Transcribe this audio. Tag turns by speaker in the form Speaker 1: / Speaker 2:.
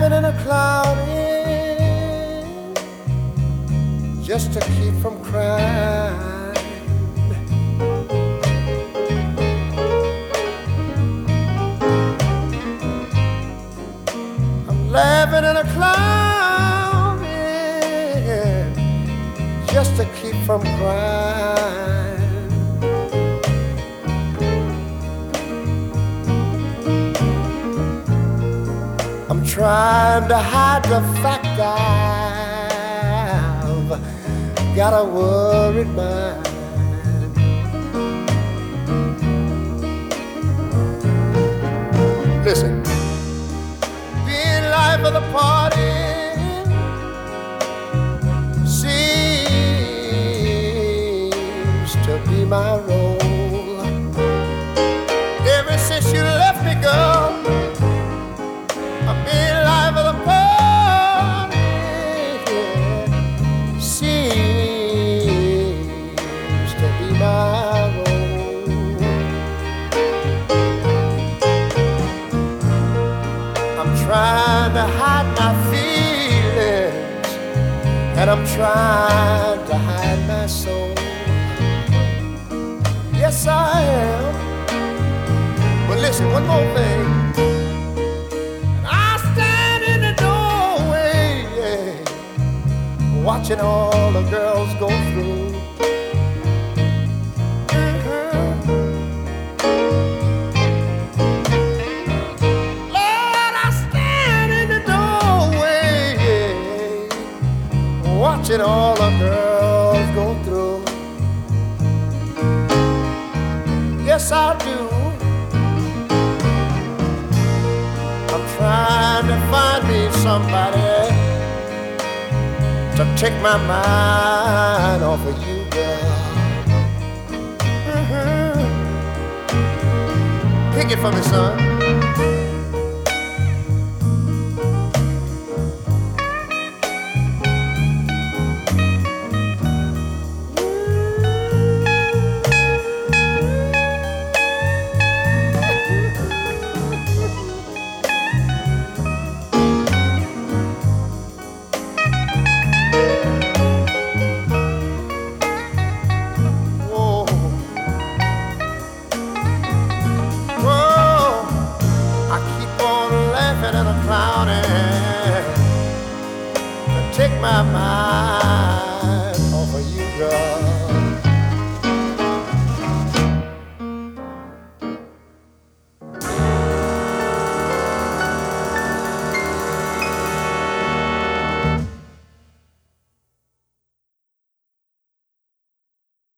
Speaker 1: laughing in a cloudy just to keep from crying. I'm laughing in a cloudy just to keep from crying. I'm trying to hide the fact I've got a worried mind. Listen, being life of the party seems to be my role. Ever since you left me, girl, I've been life of the party, seems to be my role. I'm trying to hide my feelings, and I'm trying to hide my soul. Yes, I am. But listen, one more thing. Watching all the girls go through. Lord, I stand in the doorway, watching all the girls go through. Yes, I do. I'm trying to find me somebody to take my mind off of you, girl. Pick it for me, son. Take my mind